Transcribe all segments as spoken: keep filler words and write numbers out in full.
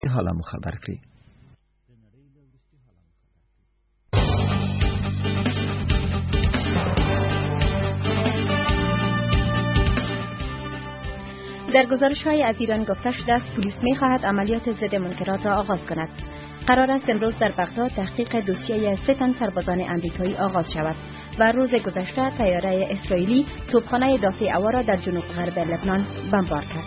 حالا مخبر کری. در گزارش‌های از ایران گفته شده است پلیس می‌خواهد عملیات ضد منکرات را آغاز کند. قرار است امروز در بغداد تحقیق دوسیه سه تن سربازان آمریکایی آغاز شود و روز گذشته طیاره اسرائیلی توپخانه دافع هوا را در جنوب غرب لبنان بمبار کرد.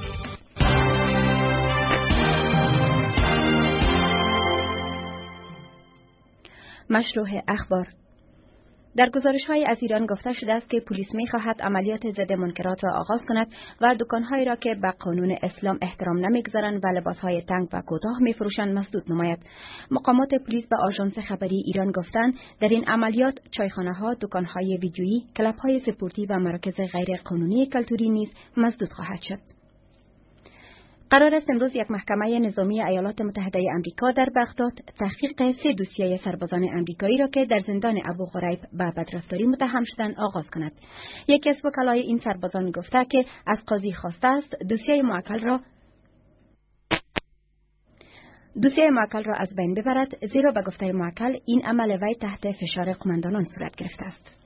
مشروع اخبار. در گزارش‌های از ایران گفته شده است که پلیس می‌خواهد عملیات ضد منکرات را آغاز کند و دکان‌هایی را که به قانون اسلام احترام نمی‌گذارند و لباس‌های تنگ و کوتاه می‌فروشند مسدود نماید. مقامات پلیس به آژانس خبری ایران گفتند در این عملیات چایخانه‌ها، دکان‌های ویدیویی، کلب‌های سپورتی و مراکز غیر قانونی کلتوری نیز مسدود خواهد شد. قرار است امروز یک محکمه نظامی ایالات متحده آمریکا در بغداد تحقیق سه دوسیه سربازان آمریکایی را که در زندان ابو غریب به بدرفتاری متهم شدند آغاز کند. یکی از وکلای این سربازان گفته که از قاضی خواسته است دوسیه موکل را دوسیه موکل را از بین ببرد، زیرا به گفته موکل این عمل وی تحت فشار قماندانان صورت گرفته است.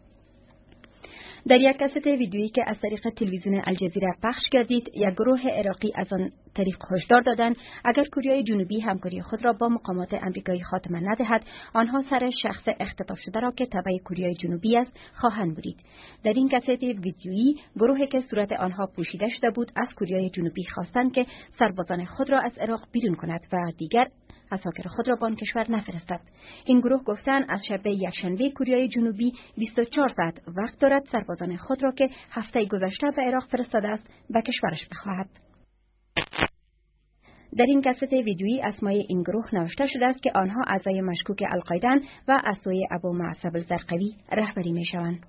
در یک کست ویدیویی که از طریق تلویزیون الجزیره پخش گردید، یک گروه عراقی از آن طریق هشدار دادند اگر کره جنوبی همکاری خود را با مقامات آمریکایی خاتمه ندهد، آنها سر شخص اختطاف شده را که تبع کره جنوبی است خواهند برید. در این کست ویدیویی گروهی که صورت آنها پوشیده شده بود از کره جنوبی خواستند که سربازان خود را از عراق بیرون کند و دیگر اساکر خود را به آن کشور نفرستد. این گروه گفتند از شب یکشنبه کره جنوبی بیست و چهار ساعت وقت دارد سربازان خود را که هفته گذشته به عراق فرستاده است به کشورش بخواهد. در این کست ویدیویی اسمای این گروه نوشته شده است که آنها اعضای مشکوک القاعده و از سوی ابو معصب الزرقوی رهبری می‌شوند.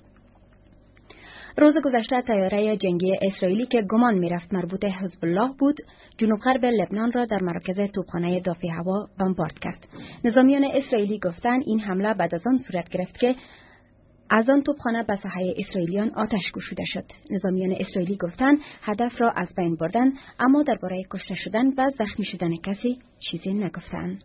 روز گذشته طیاره جنگی اسرائیلی که گمان می‌رفت مربوط حزب الله بود، جنوب غرب لبنان را در مرکز توپخانه دافع هوا بمبارد کرد. نظامیان اسرائیلی گفتند این حمله بعد از آن صورت گرفت که از آن توپخانه به ساحه اسرائیلیان آتش گشوده شد. نظامیان اسرائیلی گفتند هدف را از بین بردند، اما درباره کشته شدن و زخمی شدن کسی چیزی نگفتند.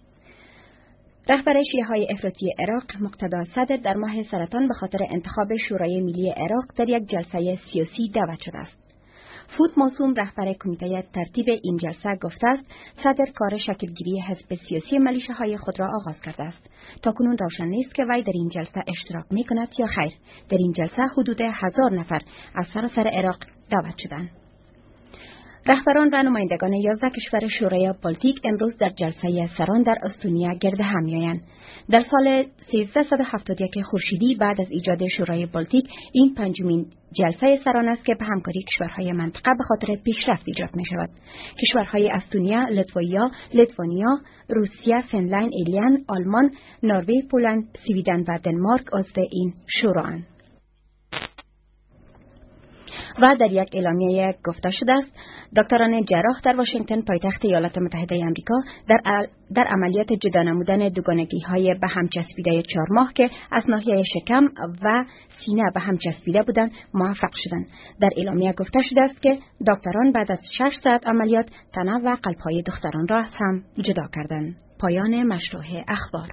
رهبر شیعه‌های افراطی عراق مقتدا صدر در ماه سرطان به خاطر انتخاب شورای ملی عراق در یک جلسه سیاسی دعوت شده است. فود موسوم رهبر کمیته ترتیب این جلسه گفته است صدر کار شکلگیری حزب سیاسی ملیشه‌های خود را آغاز کرده است. تاکنون روشن نیست که وی در این جلسه اشتراک می‌کند یا خیر. در این جلسه حدود هزار نفر از سراسر عراق دعوت شدند. رهبران و نمایندگان یازده کشور شورای بالتیک امروز در جلسه سران در استونیا گرد هم می‌آیند. در سال سیزده هفتاد و یک خورشیدی بعد از ایجاد شورای بالتیک این پنجمین جلسه سران است که به همکاری کشورهای منطقه به خاطر پیشرفت ایجاد می‌شود. کشورهای استونیا، لیتوانیا، لیتوانیا، روسیه، فنلند، ایرلند، آلمان، نروژ، پولند، سوئد و دنمارک عضو این شورایند. و در یک اعلامیه گفته شده است دکتران جراح در واشنگتن پایتخت ایالات متحده آمریکا در در عملیات جدا نمودن دوگانگی‌های به هم چسبیده چهار ماه که از ناحیه شکم و سینه به هم چسبیده بودند موفق شدند. در اعلامیه گفته شده است که دکتران بعد از شش ساعت عملیات تنه و قلب‌های دختران را از هم جدا کردند. پایان مشروع اخبار.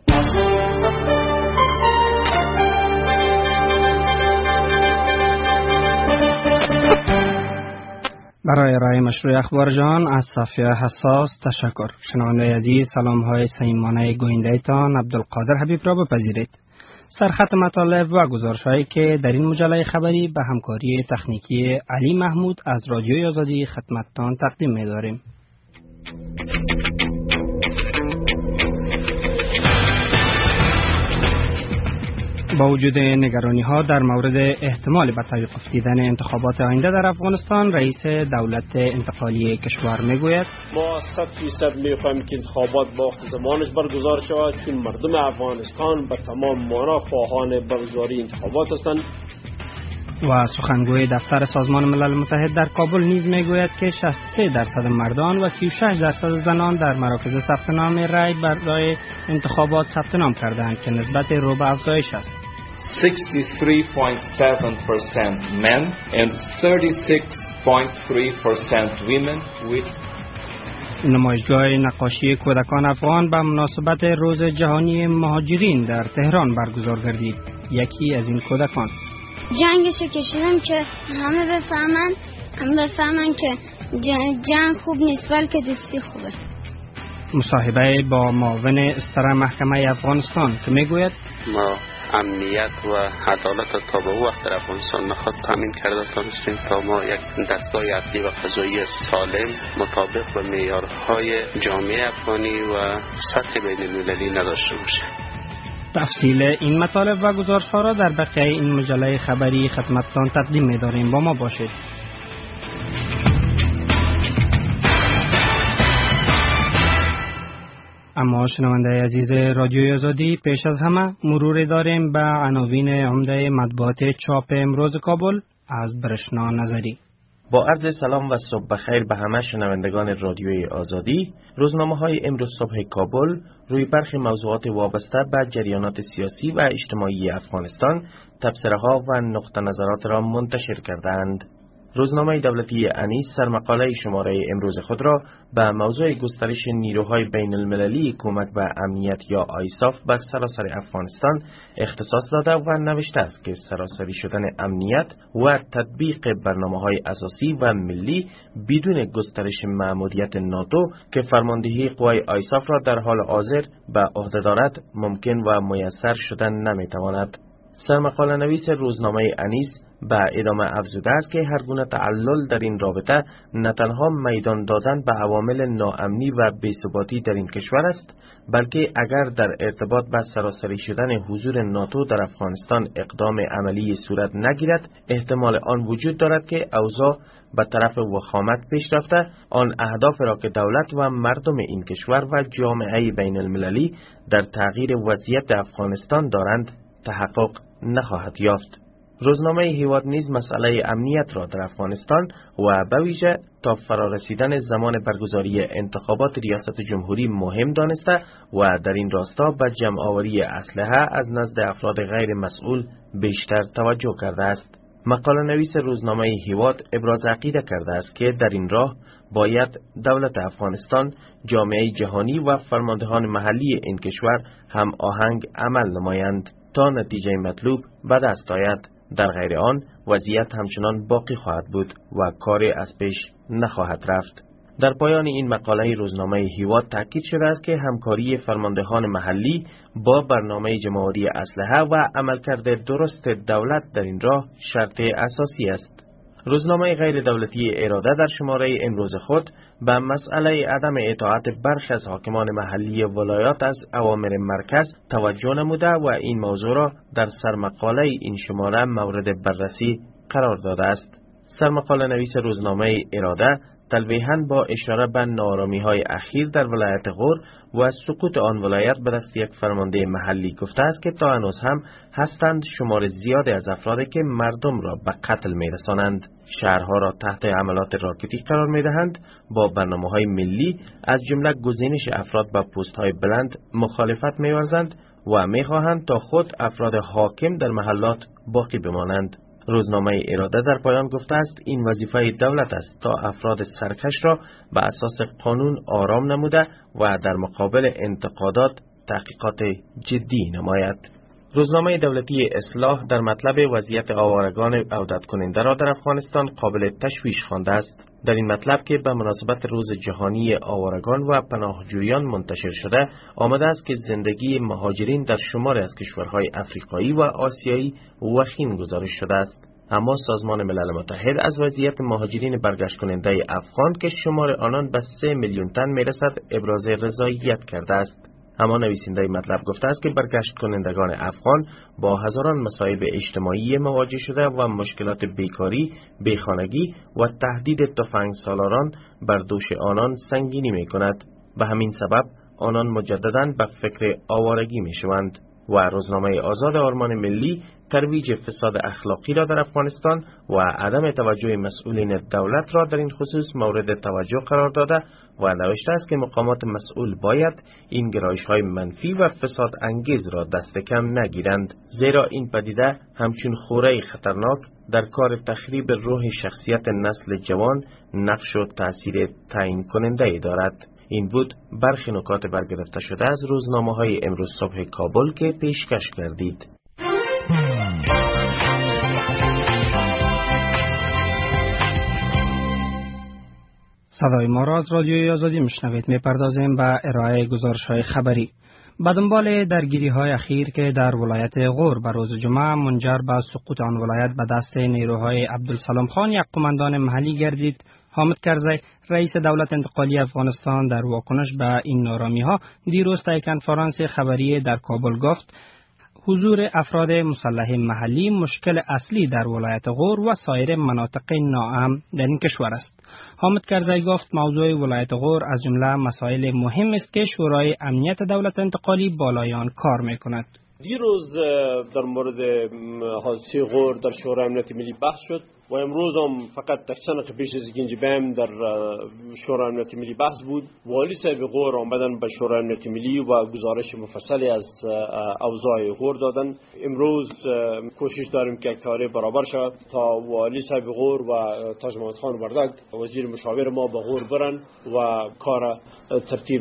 برای ارائه مشروع اخبار جان از صفحه حساس تشکر. شنونده عزیز سلام های صمیمانه گوینده تان عبدالقادر حبیب را بپذیرید. سرخط مطالب و گزارش هایی که در این مجله خبری به همکاری تکنیکی علی محمود از رادیوی آزادی خدمتتان تقدیم می داریم. با وجود نگرانی ها در مورد احتمال به توقف دیدن انتخابات آینده در افغانستان، رئیس دولت انتقالی کشور میگوید ما صد فیصد میفهمیم که انتخابات با وقت زمانش برگزار شود، چون مردم افغانستان به تمام معنا خواهان برگزاری انتخابات هستند. و سخنگوی دفتر سازمان ملل متحد در کابل نیز میگوید که شصت و سه درصد مردان و سی و شش درصد زنان در مراکز ثبت نام رای برای انتخابات ثبت نام کردند که نسبت رو به افزایش است. sixty-three point seven percent men and thirty-six point three percent women with نمایشگاه نقاشی کودکان افغان به مناسبت روز جهانی مهاجرین در تهران برگزار گردید. یکی از این کودکان: جنگشو کشیدم که همه بفهمن همه بفهمن که جنگ خوب نیست بلکه دوستی خوبه. مصاحبه با معاون استر محکمه افغانستان که میگوید ما امنیت و عدالت تا به وقت در افغانستان نخواد تامین کرده تانستیم تا ما یک دستگاه عدلی و قضایی سالم مطابق به معیارهای جامعه افغانی و سطح بین المللی نداشته باشه. تفصیل این مطالب و گزارش‌ها را در بقیه این مجله خبری خدمتتان تقدیم می‌داریم. با ما باشید. اما شنونده عزیز رادیوی آزادی، پیش از همه مرور داریم به عناوین عمده مطبوعات چاپ امروز کابل از برشنا نظری. با عرض سلام و صبح بخیر به همه شنوندگان رادیوی آزادی. روزنامه‌های امروز صبح کابل روی برخی موضوعات وابسته به جریانات سیاسی و اجتماعی افغانستان تبصره‌ها و نقطه نظرات را منتشر کردند. روزنامه دولتی انیس سرمقاله شماره امروز خود را به موضوع گسترش نیروهای بین المللی کمک به امنیت یا آیساف به سراسر افغانستان اختصاص داده و نوشته است که سراسری شدن امنیت و تطبیق برنامه‌های اساسی و ملی بدون گسترش مأموریت ناتو که فرماندهی قوای آیساف را در حال حاضر به عهده دارد ممکن و میسر شدن نمیتواند. سرمقاله نویس روزنامه انیس به ادامه افزوده است که هر گونه تعلل در این رابطه نه تنها میدان دادن به عوامل ناامنی و بی‌ثباتی در این کشور است، بلکه اگر در ارتباط با سراسری شدن حضور ناتو در افغانستان اقدام عملی صورت نگیرد، احتمال آن وجود دارد که اوضاع به طرف وخامت پیش رفته، آن اهداف را که دولت و مردم این کشور و جامعه بین المللی در تغییر وضعیت افغانستان دارند تحقق نخواهد یافت. روزنامه هیواد نیز مسئله امنیت را در افغانستان و به ویژه تا فرارسیدن زمان برگزاری انتخابات ریاست جمهوری مهم دانسته و در این راستا به جمع‌آوری اسلحه از نزد افراد غیر مسئول بیشتر توجه کرده است. مقاله نویس روزنامه هیواد ابراز عقیده کرده است که در این راه باید دولت افغانستان، جامعه جهانی و فرماندهان محلی این کشور هم آهنگ عمل نمایند تا نتیجه مطلوب به دست آید. در غیر آن وضعیت همچنان باقی خواهد بود و کار از پیش نخواهد رفت. در پایان این مقاله روزنامه هیواد تاکید شده است که همکاری فرماندهان محلی با برنامه جمع‌آوری اسلحه و عملکرد درست دولت در این راه شرط اساسی است. روزنامه غیر دولتی اراده در شماره امروز خود به مسئله عدم اطاعت برخی از حاکمان محلی ولایات از اوامر مرکز توجه نموده و این موضوع را در سرمقاله این شماره مورد بررسی قرار داده است. سرمقاله نویس روزنامه اراده تلویحاً با اشاره به ناآرامی‌های اخیر در ولایت غور و سقوط آن ولایت به دست یک فرمانده محلی گفته است که تا هنوز هم هستند شمار زیادی از افرادی که مردم را به قتل می‌رسانند، شهرها را تحت حملات راکتی قرار می‌دهند، با برنامه‌های ملی از جمله گزینش افراد به پست‌های بلند مخالفت می‌ورزند و می‌خواهند تا خود افراد حاکم در محلات باقی بمانند. روزنامه اراده در پایان گفته است این وظیفه دولت است تا افراد سرکش را به اساس قانون آرام نموده و در مقابل انتقادات تحقیقات جدی نماید. روزنامه دولتی اصلاح در مطلب وضعیت آوارگان عودت کننده را در افغانستان قابل تشویش خوانده است. در این مطلب که به مناسبت روز جهانی آوارگان و پناهجویان منتشر شده، آمده است که زندگی مهاجرین در شمار از کشورهای افریقایی و آسیایی وخیم گزارش شده است. اما سازمان ملل متحد از وضعیت مهاجرین برگشت کننده افغان که شمار آنان به سه میلیون تن میرسد ابراز رضایت کرده است. اما نویسنده مطلب گفته است که برگشت کنندگان افغان با هزاران مصائب اجتماعی مواجه شده و مشکلات بیکاری، بیخانگی و تهدید تفنگ سالاران بر دوش آنان سنگینی می کند. به همین سبب آنان مجدداً به فکر آوارگی می شوند. و روزنامه آزاد آرمان ملی ترویج فساد اخلاقی را در افغانستان و عدم توجه مسئولین دولت را در این خصوص مورد توجه قرار داده و نوشته است که مقامات مسئول باید این گرایش‌های منفی و فساد انگیز را دست کم نگیرند، زیرا این پدیده همچون خوره خطرناک در کار تخریب روح شخصیت نسل جوان نقش و تأثیر تعیین کننده دارد. این بود برخی نکات برگرفته شده از روزنامه‌های امروز صبح کابل که پیشکش کردید. صدای ما را از رادیوی آزادی میشنوید. میپردازیم به ارائه گزارش‌های خبری. به دنبال درگیری‌های اخیر که در ولایت غور به روز جمعه منجر به سقوط آن ولایت به دست نیروهای عبدالسلام خان، یک قماندان محلی گردید، حامد کرزی رئیس دولت انتقالی افغانستان در واکنش به این نارامی‌ها دیروز در کنفرانس خبری در کابل گفت حضور افراد مسلح محلی مشکل اصلی در ولایت غور و سایر مناطق ناامن در این کشور است. حامد کرزی گفت موضوع ولایت غور از جمله مسائل مهم است که شورای امنیت دولت انتقالی بالای آن کار می‌کند. دیروز در مورد حادثه غور در شورای امنیت ملی بحث شد و امروز هم فقط یک چند پیش از اینکه بهم در شورای امنیت ملی بحث بود. والی صاحب غور آمدن به شورای امنیت ملی و گزارش مفصلی از اوضاع غور دادن. امروز کوشش داریم که یک تاریخ برابر شود تا والی صاحب غور و تاج محمد خان وردگ وزیر مشاور ما به غور برن و کار ترتیب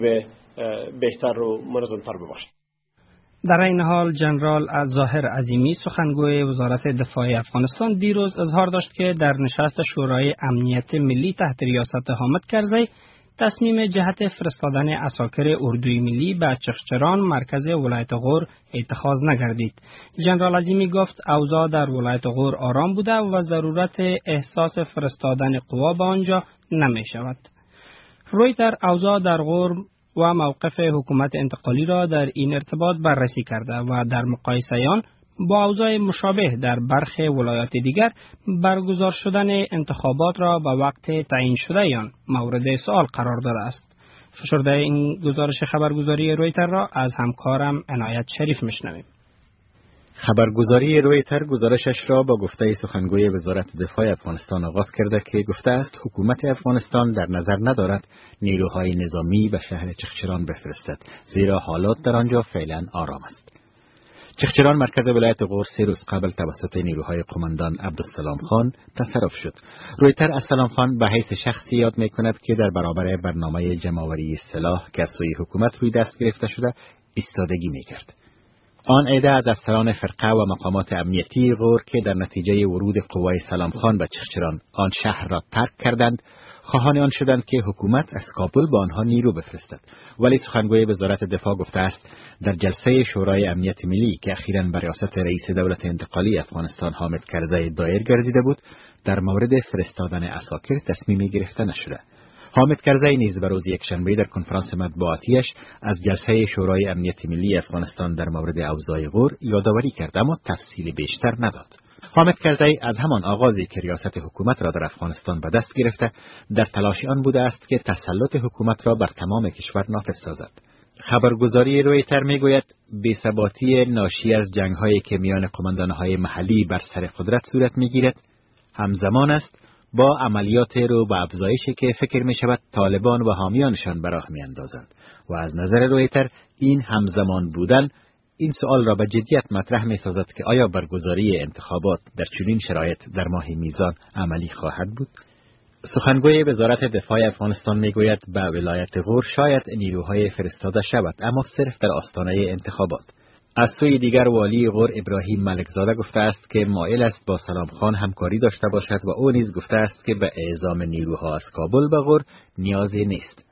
بهتر و منظم‌تر ببخشد. در این حال جنرال ظاهر عظیمی سخنگوی وزارت دفاع افغانستان دیروز اظهار داشت که در نشست شورای امنیت ملی تحت ریاست حامد کرزی تصمیم جهت فرستادن عساکر اردوی ملی به چخچران مرکز ولایت غور اتخاذ نگردید. جنرال عظیمی گفت اوضاع در ولایت غور آرام بوده و ضرورت احساس فرستادن قوا به آنجا نمی شود. رویتر اوضاع در غور و موقف حکومت انتقالی را در این ارتباط بررسی کرده و در مقایسه آن با اوضاع مشابه در برخی ولایات دیگر برگزار شدن انتخابات را به وقت تعیین شده آن مورد سوال قرار داده است. فشرده این گزارش خبرگزاری رویتر را از همکارم عنایت شریف میشنویم. خبرگزاری رویتر گزارشش را با گفته سخنگوی وزارت دفاع افغانستان آغاز کرده که گفته است حکومت افغانستان در نظر ندارد نیروهای نظامی به شهر چخچران بفرستد، زیرا حالات در آنجا فعلا آرام است. چخچران مرکز ولایت غور سه روز قبل توسط نیروهای قماندان عبدالسلام خان تصرف شد. رویتر از سلام خان به حیث شخصی یاد می‌کند که در برابر برنامه جمع‌آوری سلاح که از سوی حکومت روی دست گرفته شده ایستادگی می‌کرد. آن عده از افسران فرقه و مقامات امنیتی غور که در نتیجه ورود قوای سلام خان به چخچران آن شهر را ترک کردند، خواهان آن شدند که حکومت از کابل به آنها نیرو بفرستد. ولی سخنگوی وزارت دفاع گفته است در جلسه شورای امنیت ملی که اخیراً بر ریاست رئیس دولت انتقالی افغانستان حامد کرزی دایر گردیده بود، در مورد فرستادن عساکر تصمیمی گرفته نشده. حامد کرزی نیز به روز یکشنبه در کنفرانس مطبوعاتیش از جلسه شورای امنیت ملی افغانستان در مورد اوضاع غور یادآوری کرد، اما تفصیل بیشتر نداد. حامد کرزی از همان آغازی که ریاست حکومت را در افغانستان به دست گرفته در تلاش آن بوده است که تسلط حکومت را بر تمام کشور نافذ سازد. خبرگزاری رویتر میگوید بی‌ثباتی ناشی از جنگ‌هایی که میان قماندان‌های محلی بر سر قدرت صورت میگیرد همزمان است با عملیات رو به افزایشی که فکر می شود طالبان و حامیانشان به راه می اندازند و از نظر رویتر این همزمان بودن این سوال را به جدیت مطرح می سازد که آیا برگزاری انتخابات در چنین شرایط در ماه میزان عملی خواهد بود؟ سخنگوی وزارت دفاع افغانستان می گوید به ولایت غور شاید نیروهای فرستاده شود، اما صرف در آستانه انتخابات. از سوی دیگر والی غور ابراهیم ملکزاده گفته است که مایل است با سلام خان همکاری داشته باشد و او نیز گفته است که به اعزام نیروها از کابل به غور نیازی نیست.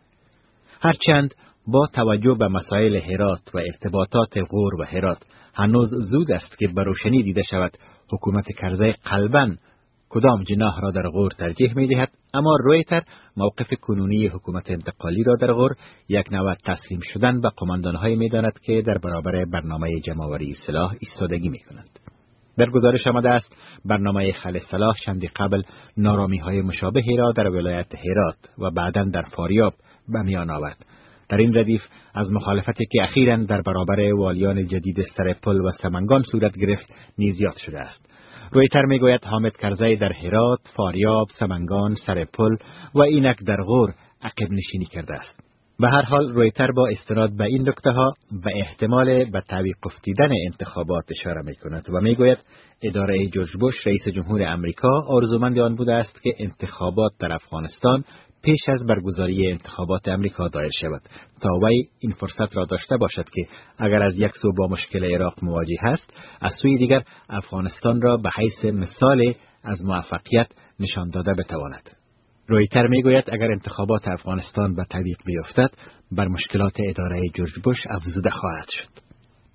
هرچند با توجه به مسائل هرات و ارتباطات غور و هرات هنوز زود است که به روشنی دیده شود حکومت کرزی قلباً کدام جناح را در غور ترجیح می دهد، اما رویتر موقف کنونی حکومت انتقالی را در غور یک نوع تسلیم شدن به قماندان‌های می داند که در برابر برنامه جمع‌آوری سلاح ایستادگی می کنند. در گزارش آمده است برنامه خل سلاح چندی قبل نارامی‌های مشابهی را در ولایت هرات و بعداً در فاریاب به میان آورد. در این ردیف از مخالفتی که اخیراً در برابر والیان جدید سرپل و سمنگان صورت گرفت نیز یاد شده است. رویتر میگوید حامد کرزی در هرات، فاریاب، سمنگان، سرپل و اینک در غور عقب نشینی کرده است. به هر حال رویتر با استناد به این نکته ها به احتمال به توقف دیدن انتخابات اشاره می کند و می گوید اداره جورج بوش رئیس جمهور امریکا آرزومند آن بوده است که انتخابات در افغانستان پیش از برگزاری انتخابات امریکا دایر شود تا وی این فرصت را داشته باشد که اگر از یک سو با مشکل عراق مواجه است، از سوی دیگر افغانستان را به حیث مثال از موفقیت نشان داده بتواند. رویتر میگوید اگر انتخابات افغانستان به تعویق بیفتد، بر مشکلات اداره جورج بوش افزوده خواهد شد.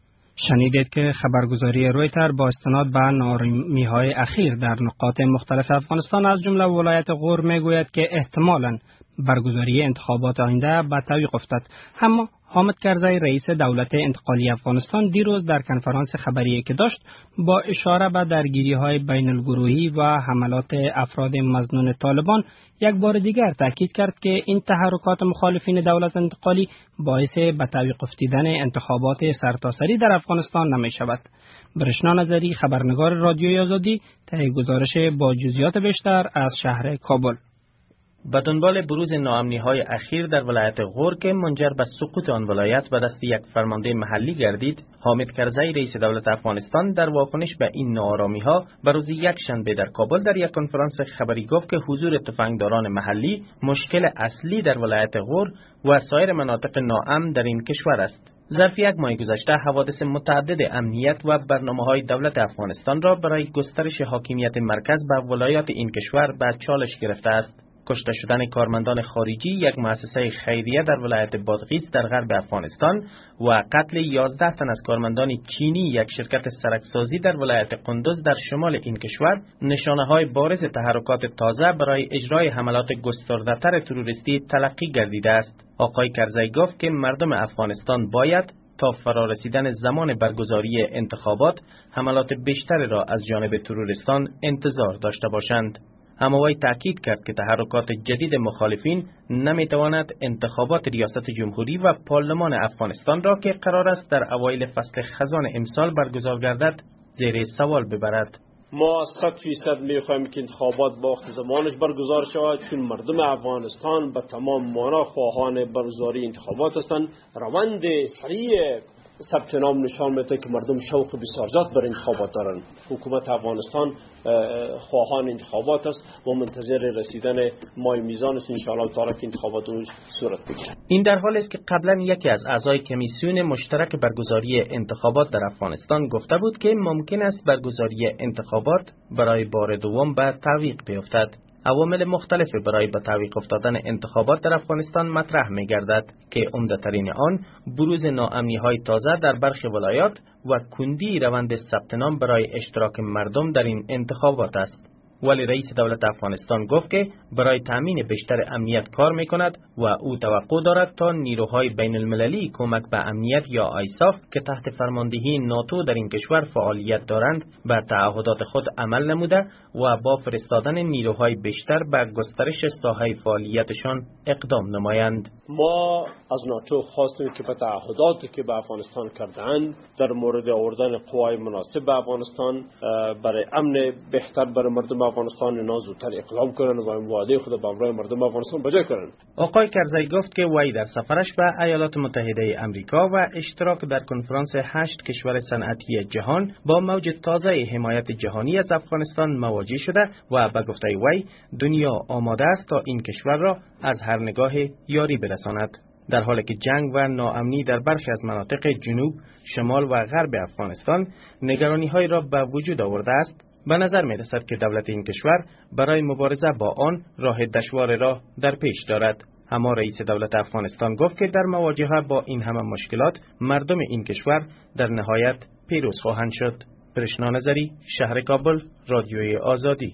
شنیدید که خبرگزاری رویتر با استناد به نارمی‌های اخیر در نقاط مختلف افغانستان از جمله ولایت غور میگوید که احتمالاً برگزاری انتخابات آینده به تعویق افتد. اما حامد کرزی رئیس دولت انتقالی افغانستان دیروز در کنفرانس خبری که داشت با اشاره به درگیری‌های بین الگروهی و حملات افراد مظنون طالبان یک بار دیگر تاکید کرد که این تحرکات مخالفین دولت انتقالی باعث به تعویق افتیدن انتخابات سرتاسری در افغانستان نمی شود. برشنا نظری، خبرنگار رادیوی آزادی، تهیه گزارش با جزئیات بیشتر از شهر کابل. به دنبال بروز ناامنی‌های اخیر در ولایت غور که منجر به سقوط آن ولایت به دست یک فرمانده محلی گردید، حامد کرزی رئیس دولت افغانستان در واکنش به این ناآرامی‌ها به روز یکشنبه در کابل در یک کنفرانس خبری گفت که حضور تفنگداران محلی مشکل اصلی در ولایت غور و سایر مناطق ناامن در این کشور است. ظرف یک ماه گذشته حوادث متعدد امنیت و برنامه‌های دولت افغانستان را برای گسترش حاکمیت مرکز به ولایات این کشور به چالش گرفته است. کشته شدن کارمندان خارجی یک مؤسسه خیریه در ولایت بادغیس در غرب افغانستان و قتل یازده تن از کارمندان چینی یک شرکت سرکسازی در ولایت قندوز در شمال این کشور نشانه‌های بارز تحرکات تازه برای اجرای حملات گسترده‌تر تروریستی تلقی گردیده است. آقای کرزی گفت که مردم افغانستان باید تا فرارسیدن زمان برگزاری انتخابات حملات بیشتری را از جانب تروریستان انتظار داشته باشند. اما وی تاکید کرد که تحرکات جدید مخالفین نمیتواند انتخابات ریاست جمهوری و پارلمان افغانستان را که قرار است در اوایل فصل خزان امسال برگزار گردد زیر سوال ببرد. ما صد فیصد میخوایم که انتخابات با وقت زمانش برگزار شود، چون مردم افغانستان به تمام معنا خواهان برگزاری انتخابات هستند. روند سریع ثبت نام نشان میده که مردم شوق بسیار زیاد بر انتخابات دارند. حکومت افغانستان خواهان انتخابات است و منتظر رسیدن ماه میزان است ان شاء الله تعالی که انتخابات صورت بگیرد. این در حالی است که قبلا یکی از اعضای کمیسیون مشترک برگزاری انتخابات در افغانستان گفته بود که ممکن است برگزاری انتخابات برای بار دوم به تعویق بیفتد. عوامل مختلفی برای به تعویق افتادن انتخابات در افغانستان مطرح می گردد که عمده‌ترین آن بروز ناامنی‌های تازه در برخی ولایات و کندی روند ثبت نام برای اشتراک مردم در این انتخابات است. ولی رئیس دولت افغانستان گفت که برای تامین بیشتر امنیت کار می کند و او توقع دارد تا نیروهای بین المللی کمک به امنیت یا آیساف که تحت فرماندهی ناتو در این کشور فعالیت دارند به تعهدات خود عمل نموده و با فرستادن نیروهای بیشتر به گسترش ساحه فعالیتشان اقدام نمایند. ما از ناتو خواستیم که به تعهداتی که به افغانستان کردند در مورد آوردن قوای مناسب به افغانستان برای امن بهتر برای مردم افغانستان اینا زودتر اقدام کنند و این وعده خود به امرای مردم افغانستان بجا کنند. آقای کرزی گفت که وی در سفرش به ایالات متحده امریکا و اشتراک در کنفرانس هشت کشور صنعتی جهان با موج تازه حمایت جهانی از افغانستان مواجه شده و به گفته وی دنیا آماده است تا این کشور را از هر نگاه یاری برساند. در حالی که جنگ و ناامنی در برخی از مناطق جنوب، شمال و غرب افغانستان نگرانی‌های را به وجود آورده است، به نظر می رسد که دولت این کشور برای مبارزه با آن راه دشوار را در پیش دارد. اما رئیس دولت افغانستان گفت که در مواجهه با این همه مشکلات مردم این کشور در نهایت پیروز خواهند شد. برشنا نظری، شهر کابل، رادیوی آزادی.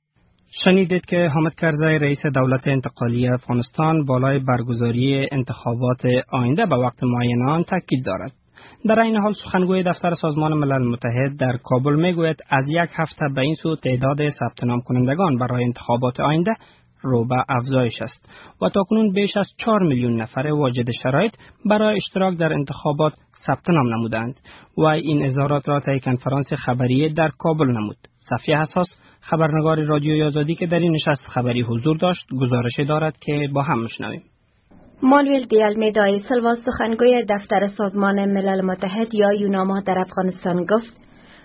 شنیدید که حامد کرزی رئیس دولت انتقالی افغانستان بالای برگزاری انتخابات آینده به وقت معین آن تاکید دارد. در این حال سخنگوی دفتر سازمان ملل متحد در کابل میگوید از یک هفته به این سو تعداد ثبت نام کنندگان برای انتخابات آینده رو به افزایش است و تاکنون بیش از چهار میلیون نفر واجد شرایط برای اشتراک در انتخابات ثبت نام نمودند و این اظهارات را طی کنفرانس خبری در کابل نمود. صفیه حساس، خبرنگار رادیوی آزادی که در این نشست خبری حضور داشت، گزارش دارد که با هم میشنویم. مانوئل دی المیدا سیلوا سخنگوی دفتر سازمان ملل متحد یا یوناما در افغانستان گفت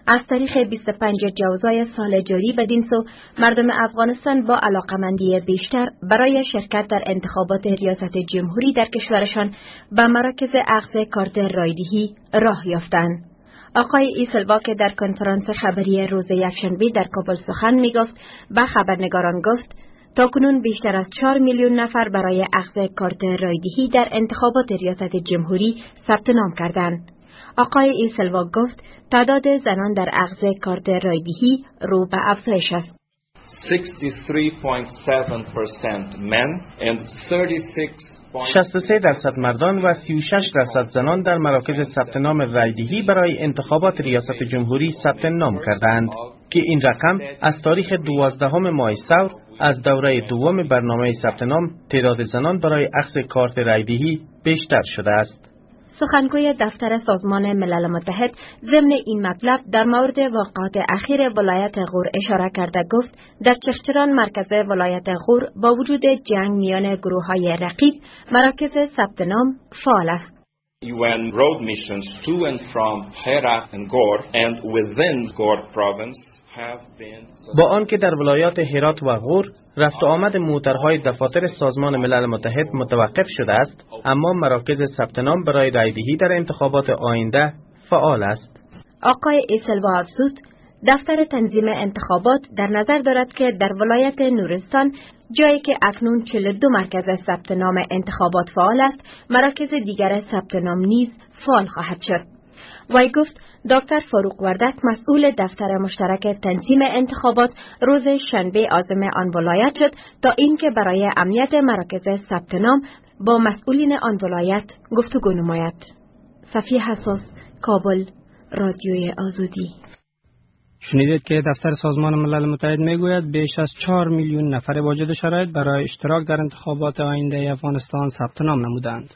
از طریق بیست و پنج جوزای سال جاری بدین سو مردم افغانستان با علاقمندی بیشتر برای شرکت در انتخابات ریاست جمهوری در کشورشان به مراکز اخذ کارت رایدهی راه یافتند. آقای ایسلوا که در کنفرانس خبری روز یکشنبه در کابل سخن می گفت به خبرنگاران گفت تاکنون بیشتر از چهار میلیون نفر برای اخذ کارت رایدهی در انتخابات ریاست جمهوری ثبت نام کردند. آقای ایسلوا گفت تعداد زنان در اخذ کارت رایدهی رو به افزایش است. sixty-three point seven percent men and thirty-six شصت و سه درصد مردان و سی و شش درصد زنان در مراکز ثبت نام رایدهی برای انتخابات ریاست جمهوری ثبت نام کردند که این رقم از تاریخ دوازدهم ماه ثور از دوره دوم برنامه ثبت نام تعداد زنان برای اخذ کارت رایدهی بیشتر شده است. سخنگوی دفتر سازمان ملل متحد ضمن این مطلب در مورد واقعات اخیر ولایت غور اشاره کرده گفت در چخچران مرکز ولایت غور با وجود جنگ میان گروه‌های رقیب مراکز ثبت نام فعال است. U N road missions to and from Herat and Gore and within Gore province have been با آنکه در ولایات هرات و غور رفت و آمد موترهای دفاتر سازمان ملل متحد متوقف شده است، اما مراکز ثبت نام برای رایدهی در انتخابات آینده فعال است. آقای ایسلوا افزود دفتر تنظیم انتخابات در نظر دارد که در ولایت نورستان جایی که اکنون چهل و دو مرکز ثبت نام انتخابات فعال است، مراکز دیگر ثبت نام نیز فعال خواهد شد. وی گفت دکتر فاروق وردک مسئول دفتر مشترک تنظیم انتخابات روز شنبه عازم آن ولایت شد تا اینکه برای امنیت مراکز ثبت نام با مسئولین آن ولایت گفتگو نماید. صفیه حساس، کابل، رادیوی آزادی. شنیدید که دفتر سازمان ملل متحد میگوید بیش از چهار میلیون نفر واجد شرایط برای اشتراک در انتخابات آینده افغانستان ثبت نام نمودند.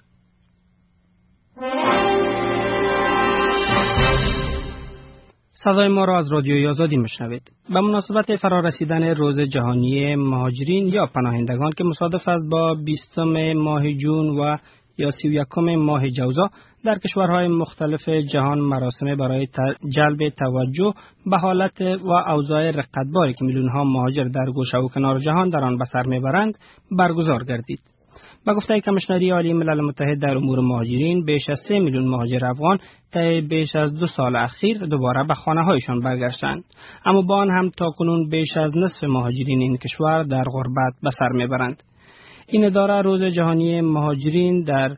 صدای ما را از رادیوی آزادی میشنوید. به مناسبت فرارسیدن روز جهانی مهاجرین یا پناهندگان که مصادف است با بیستم ماه جون و یا سی و یکم ماه جوزا، در کشورهای مختلف جهان مراسم برای جلب توجه به حالت و اوضاع رقتباری که میلیون‌ها مهاجر در گوشه و کنار جهان در آن به سر میبرند برگزار گردید. با گفته کمیشنری عالی ملل متحد در امور مهاجرین، بیش از سه میلیون مهاجر افغان طی بیش از دو سال اخیر دوباره به خانه‌هایشان برگشتند، اما با آن هم تاکنون بیش از نصف مهاجرین این کشور در غربت به سر میبرند. این اداره روز جهانی مهاجرین در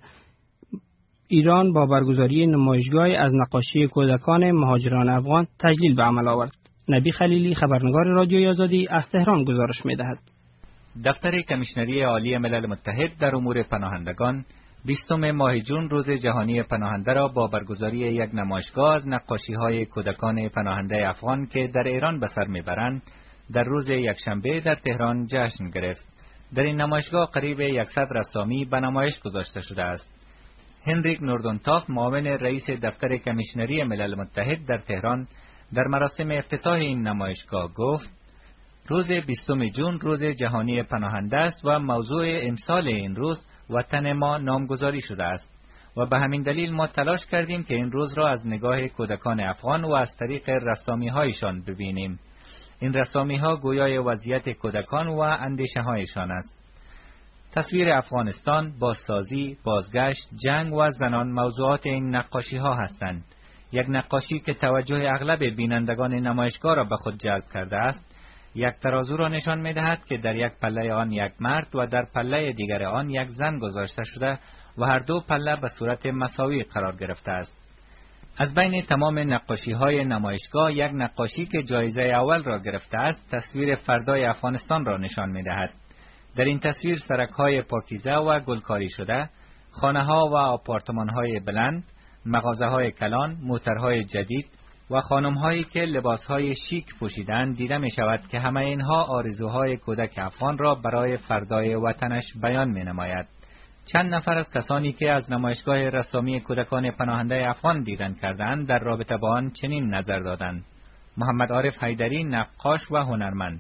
ایران با برگزاری نمایشگاهی از نقاشی کودکان مهاجران افغان تجلیل به عمل آورد. نبی خلیلی، خبرنگار رادیوی آزادی، از تهران گزارش می‌دهد. دفتر کمیشنری عالی ملل متحد در امور پناهندگان بیستم ماه جون روز جهانی پناهنده را با برگزاری یک نمایشگاه از نقاشی‌های کودکان پناهنده افغان که در ایران به سر می‌برند در روز یکشنبه در تهران جشن گرفت. در این نمایشگاه قریب صد رسامی به نمایش گذاشته شده است. هنریک نوردونتاف، معاون رئیس دفتر کمیشنری ملل متحد در تهران، در مراسم افتتاح این نمایشگاه گفت: روز بیستم جون روز جهانی پناهنده است و موضوع امسال این روز وطن ما نامگذاری شده است و به همین دلیل ما تلاش کردیم که این روز را از نگاه کودکان افغان و از طریق رسامی‌هایشان ببینیم. این رسامی‌ها گویای وضعیت کودکان و اندیشه‌هایشان است. تصویر افغانستان، بازسازی، بازگشت، جنگ و زنان موضوعات این نقاشی‌ها هستند. یک نقاشی که توجه اغلب بینندگان نمایشگاه را به خود جلب کرده است، یک ترازو را نشان می‌دهد که در یک پله آن یک مرد و در پله دیگر آن یک زن گذاشته شده و هر دو پله به صورت مساوی قرار گرفته است. از بین تمام نقاشی‌های نمایشگاه، یک نقاشی که جایزه اول را گرفته است، تصویر فردای افغانستان را نشان می‌دهد. در این تصویر سرک‌های پاکیزه و گلکاری شده، خانه‌ها و آپارتمان‌های بلند، مغازه‌های کلان، موترهای جدید و خانم‌هایی که لباس‌های شیک پوشیدند دیده می‌شود که همه اینها آرزوهای کودک افغان را برای فردای وطنش بیان می‌نماید. چند نفر از کسانی که از نمایشگاه رسامی کودکان پناهنده افغان دیدن کردند در رابطه با آن چنین نظر دادند: محمد عارف حیدری، نقاش و هنرمند: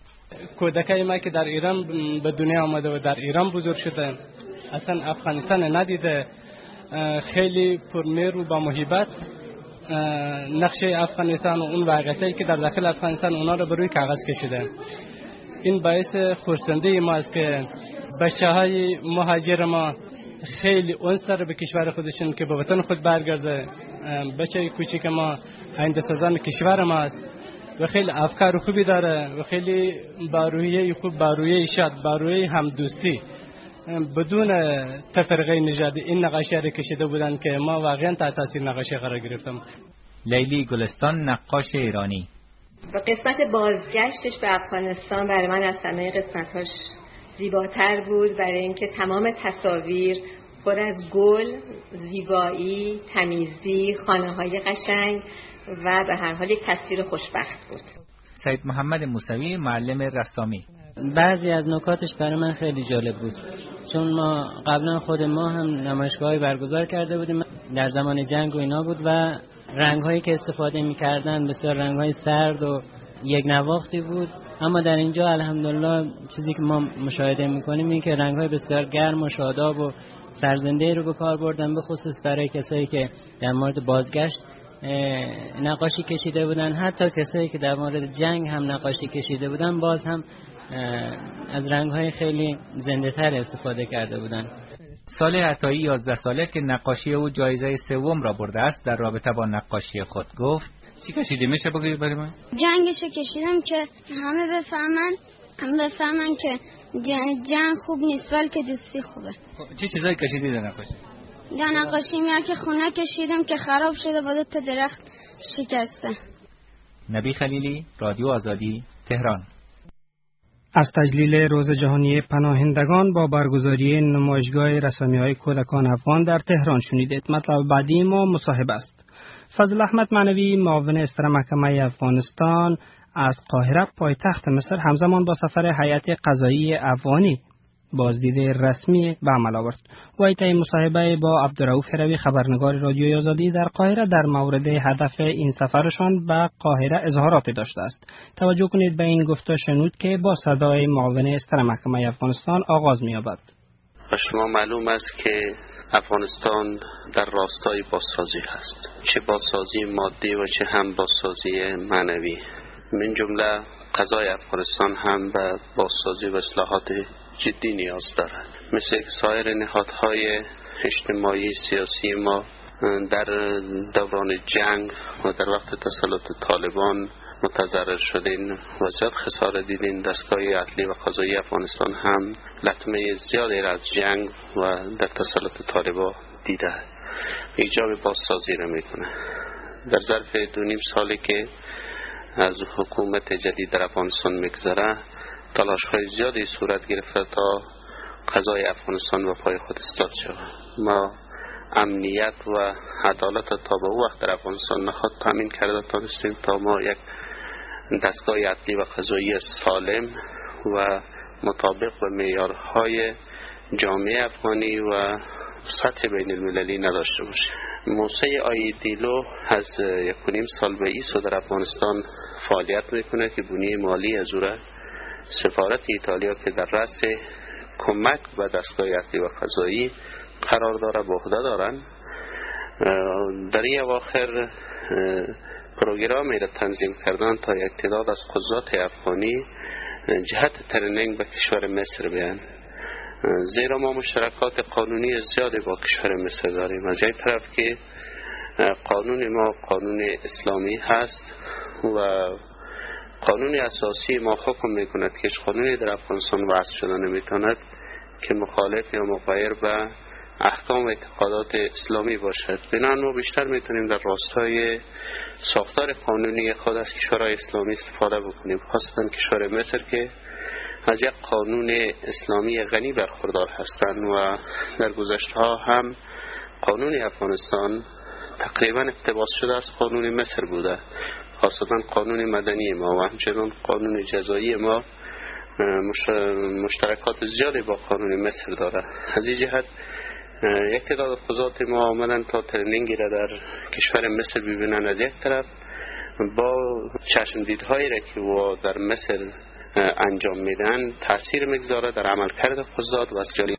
کودکای ما که در ایران به دنیا آمده و در ایران بزرگ شده، اصلا افغانستان ندیده، خیلی پرمهر و با محبت نقشه افغانستان و اون واقعیتی که در داخل افغانستان اونا رو به روی کاغذ کشیده. این باعث خرسندگی ما است که بچه‌های مهاجر ما خیلی انس داره به کشور خودشون که به وطن خود برگرده. بچه کوچیک ما آینده سازان کشور ما است و خیلی افکار خوبی داره و خیلی بارویه خوب، بارویه شاد، بارویه همدوستی بدون تفرقه نژادی این نقاشی را کشیده بودن که ما واقعا تحت تاثیر نقاشی قرار گرفتم. لیلی گلستان، نقاش ایرانی. و قسمت بازگشتش به افغانستان برای من از همه قسمتاش زیباتر بود، برای اینکه تمام تصاویر پر از گل، زیبایی، تمیزی، خانه‌های قشنگ و به هر حال یک تصویر خوشبخت بود. سید محمد موسوی، معلم رسامی. بعضی از نکاتش برای من خیلی جالب بود، چون ما قبلا خود ما هم نمایشگاهی برگزار کرده بودیم در زمان جنگ و اینا بود و رنگ‌هایی که استفاده می‌کردن بسیار رنگ‌های سرد و یک نواختی بود، اما در اینجا الحمدلله چیزی که ما مشاهده می‌کنیم این که رنگ‌های بسیار گرم و شاداب و سرزنده رو به کار بردن، به خصوص برای کسایی که در مورد بازگشت نقاشی کشیده بودن. حتی کسایی که در مورد جنگ هم نقاشی کشیده بودن باز هم از رنگ‌های خیلی زنده‌تر استفاده کرده بودن. صالح عطایی، یازده ساله که نقاشی او جایزه سوم را برده است، در رابطه با نقاشی خود گفت: چی کشیدی؟ میشه بگی برای من؟ جنگش کشیدم که همه بفهمن همه بفهمن که جنگ خوب نیست بلکه دوستی خوبه. چی چیزایی کشیدی در نقاشی؟ در نقاشی میاد که خونه کشیدم که خراب شده با دو تا درخت شکسته. نبی خلیلی، رادیو آزادی، تهران. از تجلیل روز جهانی پناهندگان با برگزاری نمایشگاه رسامی‌های کودکان افغان در تهران شنیدید. مطلب بعدی ما مصاحبه است. فضل احمد معنوی، معاون استر محکمه افغانستان از قاهره پایتخت مصر همزمان با سفر هیئت قضایی افغانی بازدید رسمی به عمل آورد. وی طی مصاحبه با عبدالرؤوف هروی خبرنگار رادیوی آزادی در قاهره در مورد هدف این سفرشان به قاهره اظهاراتی داشته است. توجه کنید به این گفته شنود که با صدای معاون استر محکمه افغانستان آغاز می‌یابد. و شما معلوم است که افغانستان در راستای بازسازی هست، چه بازسازی مادی و چه هم بازسازی معنوی. من جمله قضای افغانستان هم به بازسازی و اصلاحات جدی نیاز دارد. مثل سایر نهادهای اجتماعی سیاسی ما در دوران جنگ و در وقت تسلط طالبان متضرر شدین و زیاد خساره دیدین. دستگاه عدلی و قضایی افغانستان هم لطمه زیادی را از جنگ و در تسلط طالبان دیده، ایجاب بازسازی را میکنه. در ظرف دو نیم سالی که از حکومت جدید در افغانستان میگذره، تلاش‌های زیادی صورت گرفته تا قضای افغانستان و پای خود ایستاد شود. ما امنیت و عدالت تا به وقت در افغانستان نخواهد تامین کرده تانستیم تا ما یک دستگاه عدلی و قضایی سالم و مطابق به معیارهای جامعه افغانی و سطح بین المللی نداشته باشیم. موسسه آیدیلو از یک و نیم سال به ایسو در افغانستان فعالیت میکنه که بنیه مالی از او را سفارت ایتالیا که در رأس کمک به دستگاه عدلی و قضایی قرار داره به عهده دارن. در این اواخر پروگرامی را تنظیم کردن تا یک تعداد از قضات افغانی جهت ترینینگ به کشور مصر بیان، زیرا ما مشترکات قانونی زیادی با کشور مصر داریم. از یک طرف که قانون ما قانون اسلامی هست و قانون اساسی ما حکم میکند که هیچ قانونی در افغانستان وضع شده نمیتواند که مخالف یا مغایر به احکام و اعتقادات اسلامی باشد. بنابراین ما بیشتر میتونیم در راستای ساختار قانونی خود از کشورهای اسلامی استفاده بکنیم، خاصتا کشور مصر که از یک قانون اسلامی غنی برخوردار هستند و در گذشته ها هم قانون افغانستان تقریبا اقتباس شده از قانون مصر بوده، خاصتا قانون مدنی ما و همچنین قانون جزایی ما مشترکات زیادی با قانون مصر داره. از این جهت یک تعداد قضات ما آمدن تا ترینینگی را در کشور مصر ببینن، از یک طرف با چشمدیدهایی را که و در مصر انجام میدن تاثیر میگذاره در عملکرد قضات و از جانب